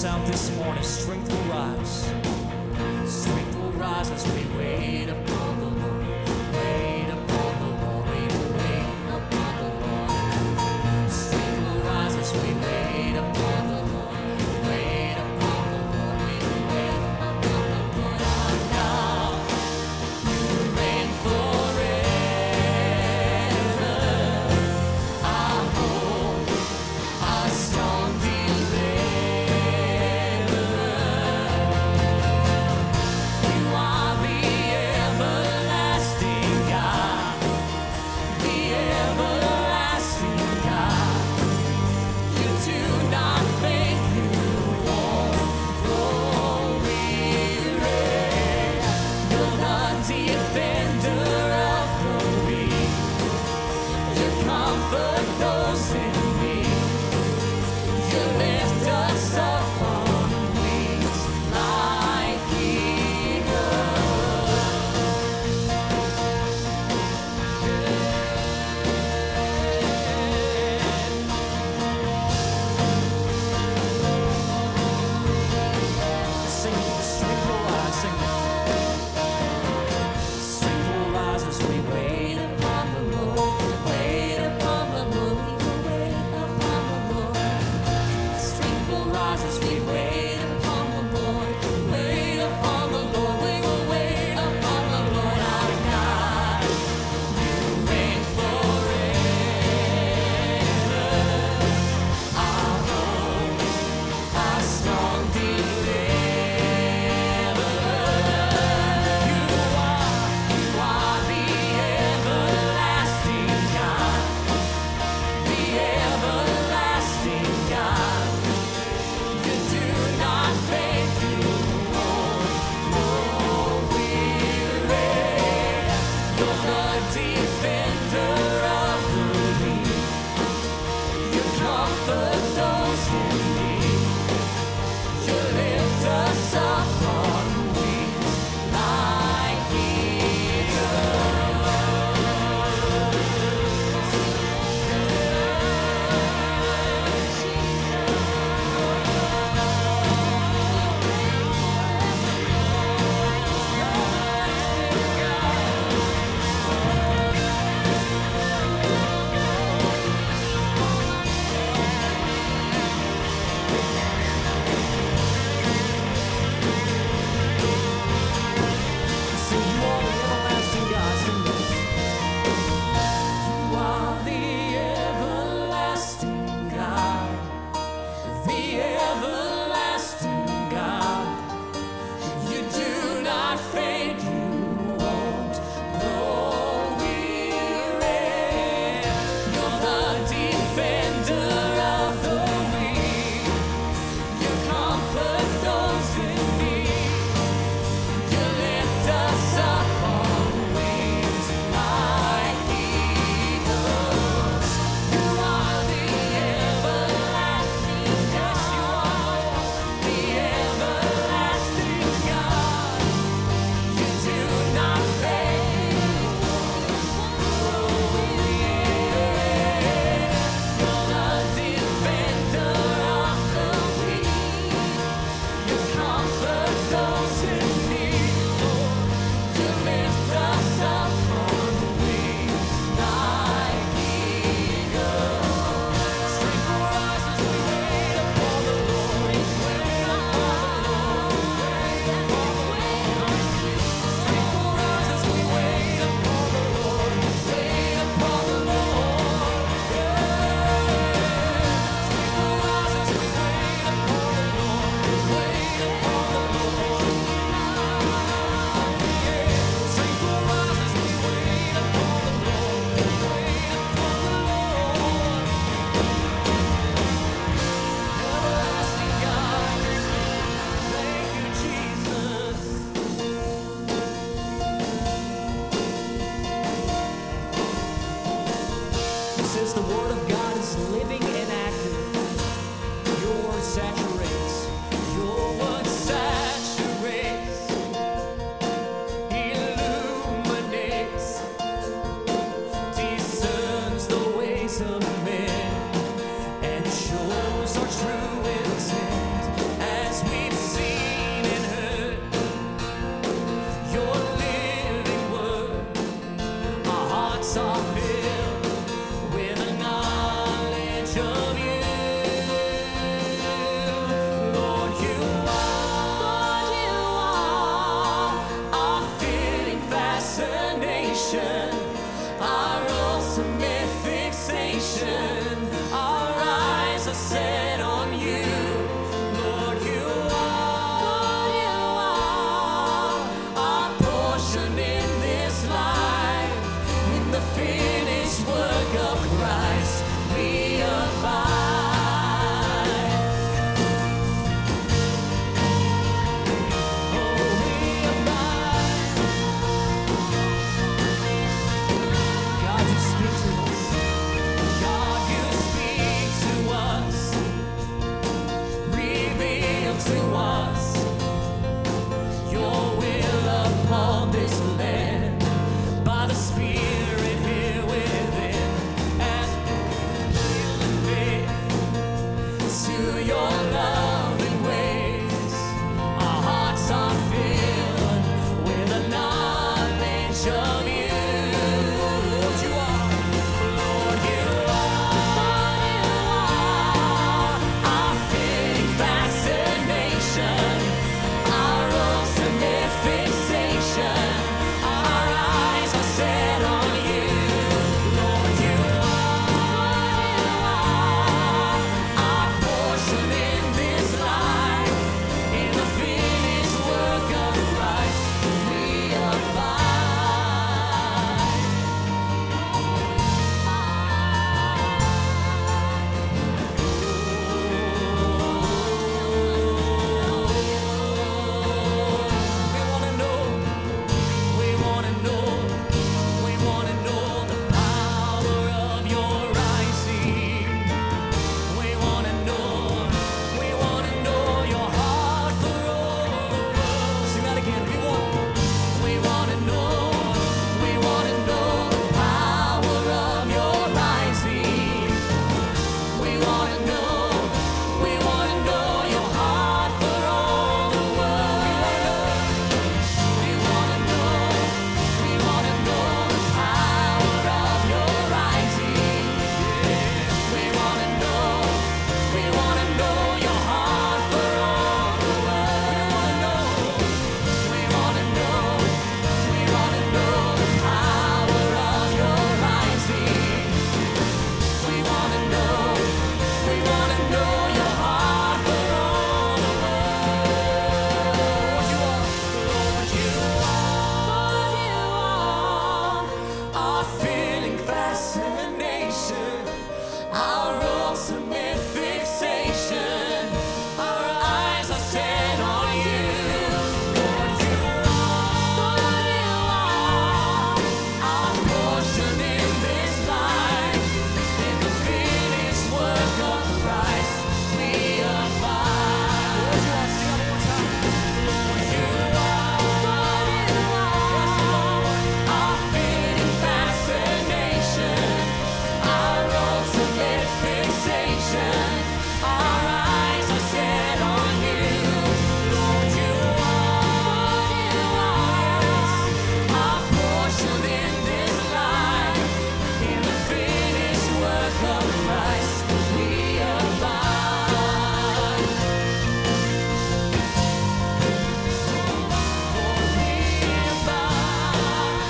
out this morning. Strength will rise. Strength will rise as we wait upon the Lord. Wait upon the Lord. We will wait upon the Lord. Strength will rise as we wait upon the Lord. Wait upon the Lord. We will wait upon the Lord. Our God, you reign forever. Our hope, our strong of men and shows our true intent. hearts are filled with the knowledge of you. Lord, you are our fitting fascination, our ultimate fixation. Our eyes are set on you. Lord, you are our portion in this life. In the finished work of Christ, we abide. Oh, we abide. God, you speak to us. God, you speak to us. Reveal to us your will upon this land by the Spirit here within, as we yield faith to your loving ways. Our hearts are filled with the knowledge of you. Lord, you are. Lord, you are our fitting fascination, our ultimate fixation. Our eyes are set on you. Lord, you are our portion in this life. In the finished work of Christ, we We wanna know the power of your rising. We wanna know your heart for all the world. Sing that again. We wanna know the power of your rising. We wanna know your heart for all the world. We wanna know the power of your rising. We wanna know your heart for all the world. We wanna know the power of your rising. We wanna know your heart for all the world. Lord, you are our fitting fascination, our ultimate fixation. Our eyes are set on you. Lord, you are our portion in this life. In the finished work of Christ, we abide. Lord, you are. Sing it one more time. Lord, you are our fitting fascination, our ultimate fixation. Our eyes are set on you. Lord, you are our portion in this life. In the finished work of Christ, we abide. Lord, we abide.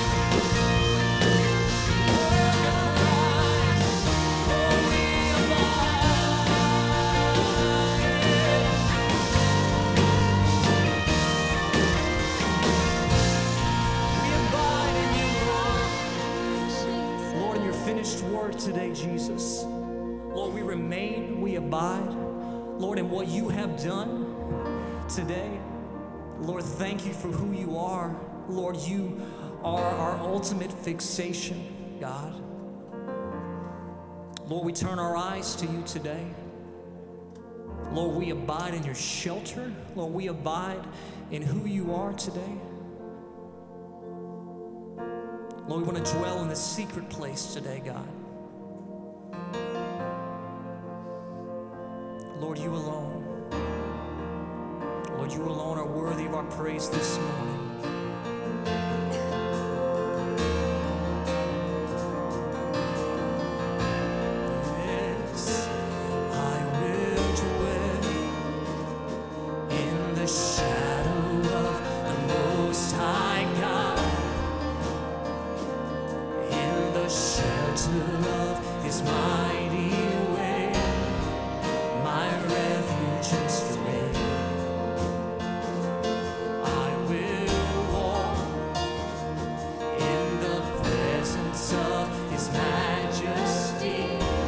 Work of Christ. Lord, we abide in you, Lord. Lord, in your finished work today, Jesus. Lord, we remain, we abide. Lord, in what you have done today. Lord, thank you for who you are. Lord, you are our ultimate fixation, God. Lord, we turn our eyes to you today. Lord, we abide in your shelter. Lord, we abide in who you are today. Lord, we want to dwell in the secret place today, God. Lord, you alone. Lord, you alone are worthy of our praise this morning. His majesty,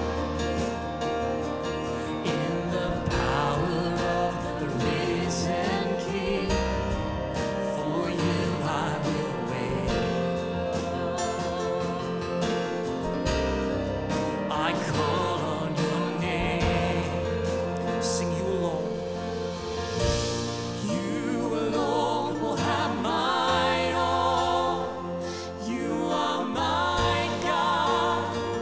in the power of the risen King. For you I will wait. I call on your name. Sing you alone. You alone will have my all. You are my God.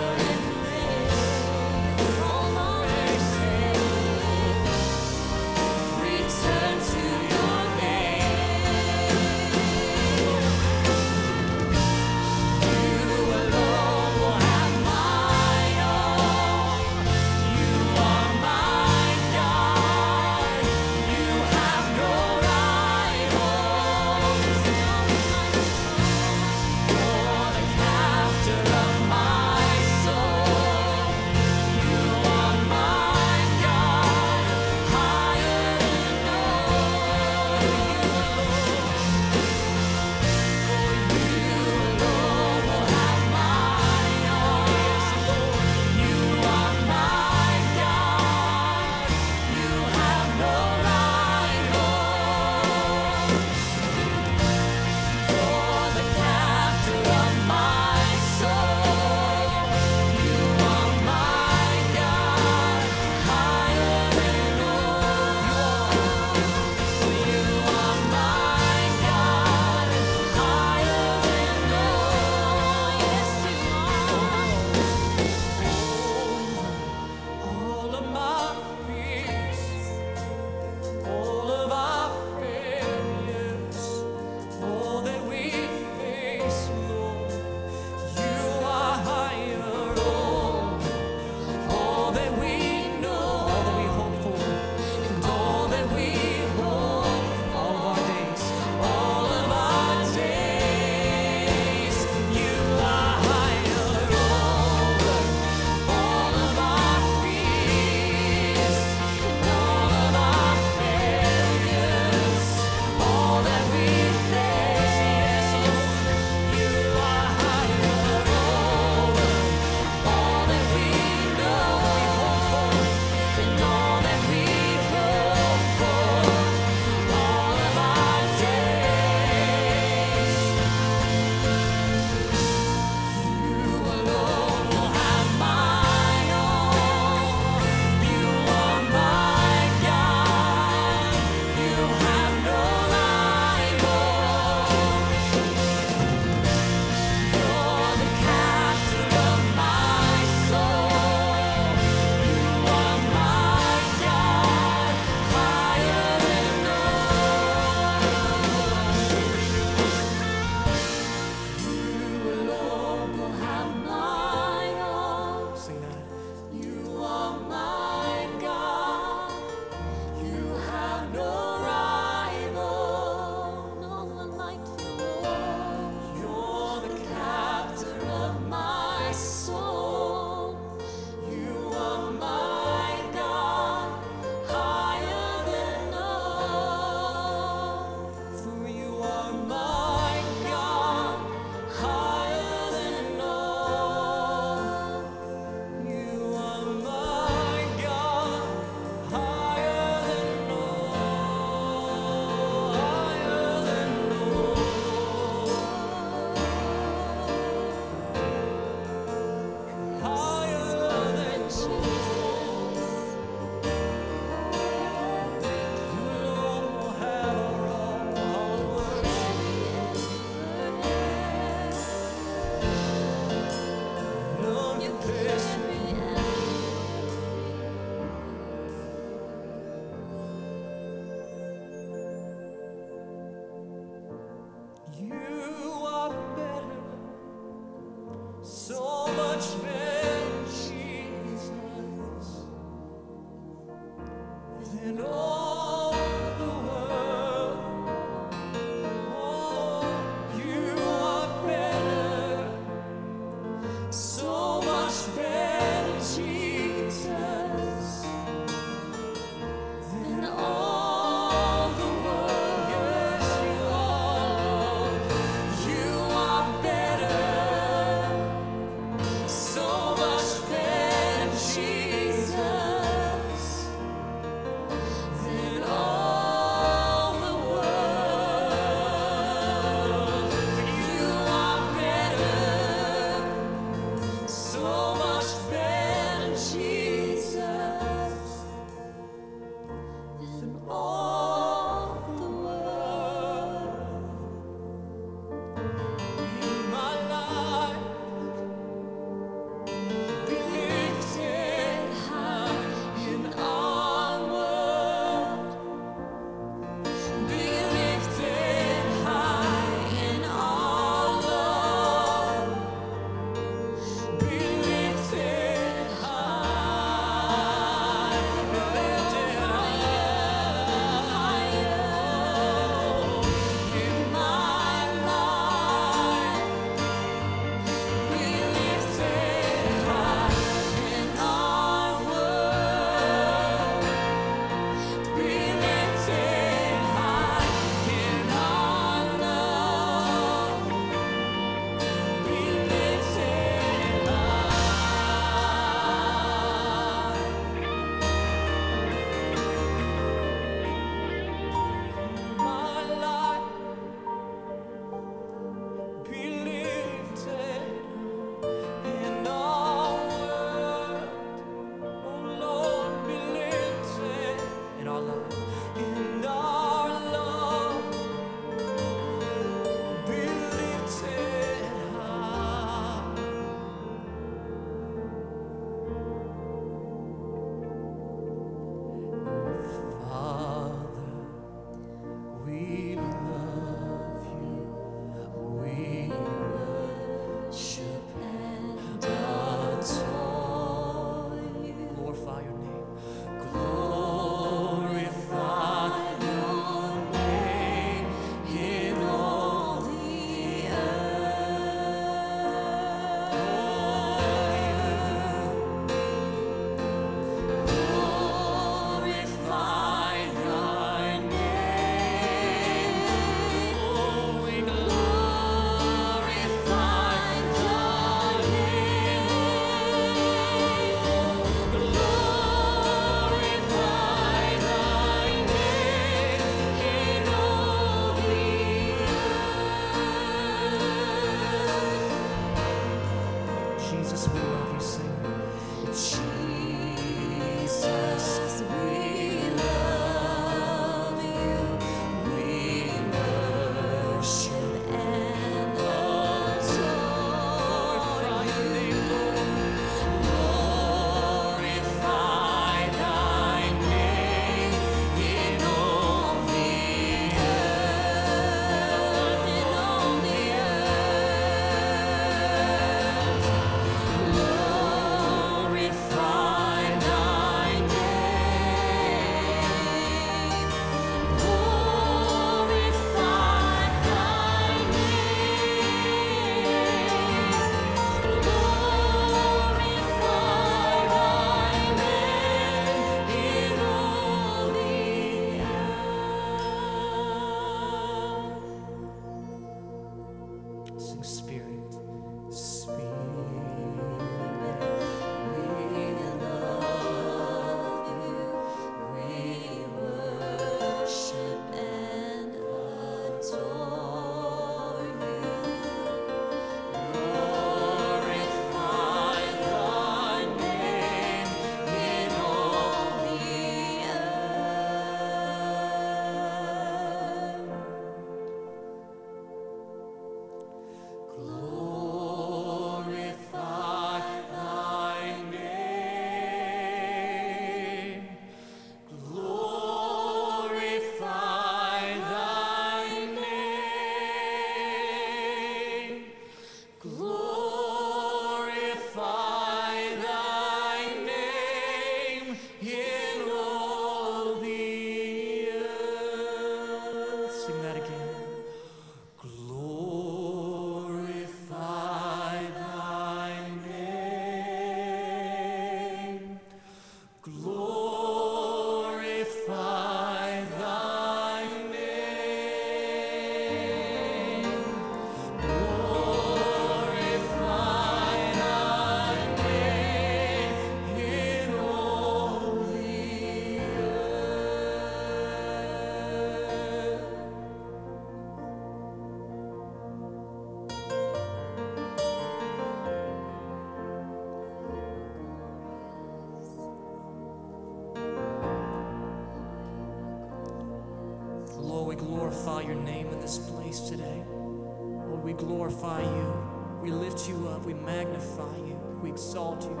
glorify your name in this place today. Lord, we glorify you. We lift you up. We magnify you. We exalt you.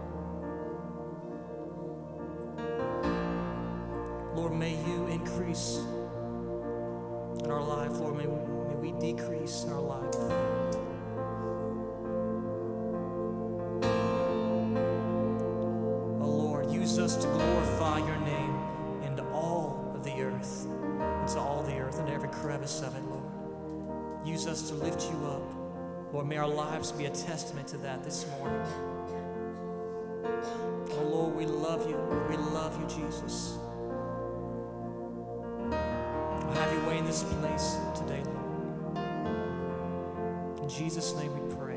Lord, may you increase in our life. Lord, may we decrease in our life. Oh Lord, use us to glorify your name into all of the earth, into all the earth, into every crevice of it, Lord. Use us to lift you up. Lord, may our lives be a testament to that this morning. Oh Lord, we love you. We love you, Jesus. Have your way in this place today, Lord. In Jesus' name we pray.